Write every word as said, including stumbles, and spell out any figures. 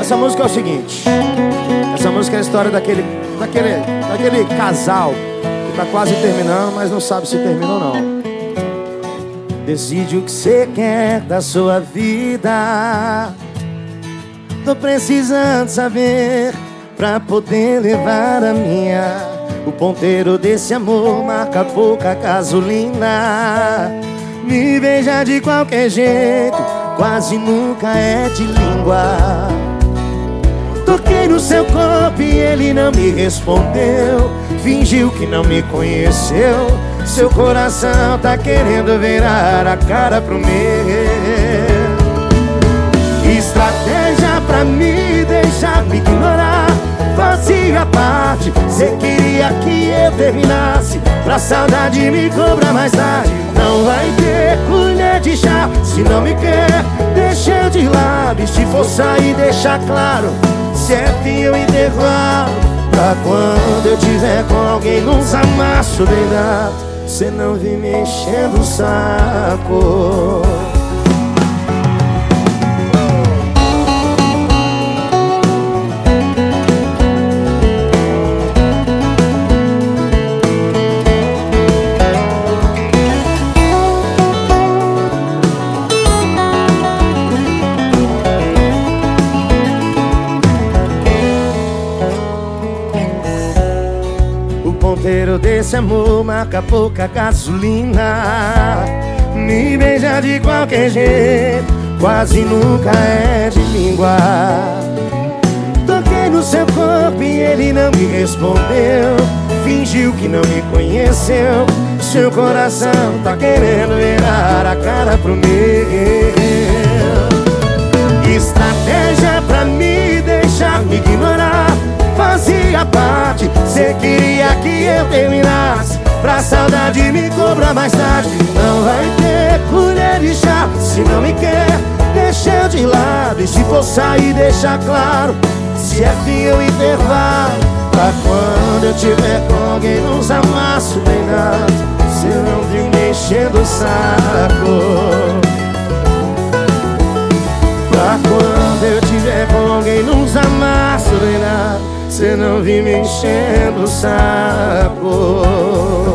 Essa música é o seguinte. Essa música é a história daquele, daquele, daquele casal que tá quase terminando, mas não sabe se termina ou não. Decide o que você quer da sua vida. Tô precisando saber pra poder levar a minha. O ponteiro desse amor marca pouca gasolina. Me beija de qualquer jeito, quase nunca é de língua. Toquei no seu corpo e ele não me respondeu. Fingiu que não me conheceu. Seu coração tá querendo virar a cara pro meu. Estratégia pra me deixar me ignorar fazia parte. Cê queria que eu terminasse pra saudade me cobrar mais tarde. Não vai ter colher de chá se não me quer, deixa eu de lado. E se for sair, deixa claro, certinho e intervalo, pra quando eu tiver com alguém nos amassos deitado, cê não vem me enchendo o saco. O ponteiro desse amor marca pouca gasolina. Me beija de qualquer jeito, quase nunca é de língua. Toquei no seu corpo e ele não me respondeu. Fingiu que não me conheceu. Seu coração tá querendo virar a cara pro meu. Estratégia pra me deixar me ignorar fazia parte. Cê queria que eu terminasse pra saudade me cobrar mais tarde. Não vai ter colher de chá se não me quer, deixa eu de lado. E se for sair, deixa claro, se é fim ou intervalo, pra quando eu tiver com alguém nos amassos bem dado, cê não viu me enchendo o saco. Pra quando eu tiver com alguém nos amassos bem dado, cê não vem me enchendo o saco.